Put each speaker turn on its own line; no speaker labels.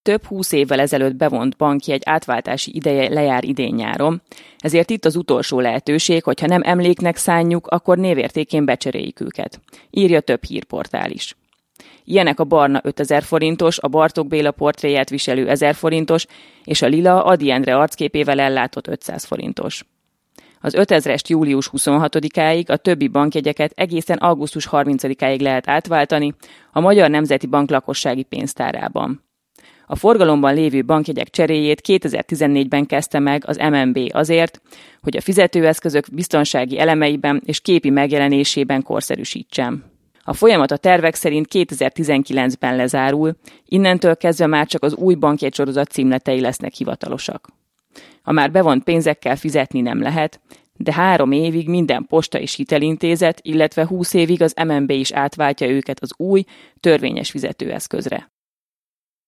több 20 évvel ezelőtt bevont bankjegy átváltási ideje lejár idén-nyáron, ezért itt az utolsó lehetőség, hogyha nem emléknek szánjuk, akkor névértékén becseréljük őket. Írja több hírportál is. Ilyenek a barna 5000 forintos, a Bartók Béla portréját viselő 1000 forintos, és a lila Ady Endre arcképével ellátott 500 forintos. Az 5000-est július 26-áig, a többi bankjegyeket egészen augusztus 30-áig lehet átváltani a Magyar Nemzeti Bank lakossági pénztárában. A forgalomban lévő bankjegyek cseréjét 2014-ben kezdte meg az MNB azért, hogy a fizetőeszközök biztonsági elemeiben és képi megjelenésében korszerűsítsen. A folyamat a tervek szerint 2019-ben lezárul, innentől kezdve már csak az új bankjegysorozat címletei lesznek hivatalosak. A már bevont pénzekkel fizetni nem lehet, de 3 évig minden posta és hitelintézet, illetve 20 évig az MNB is átváltja őket az új, törvényes fizetőeszközre.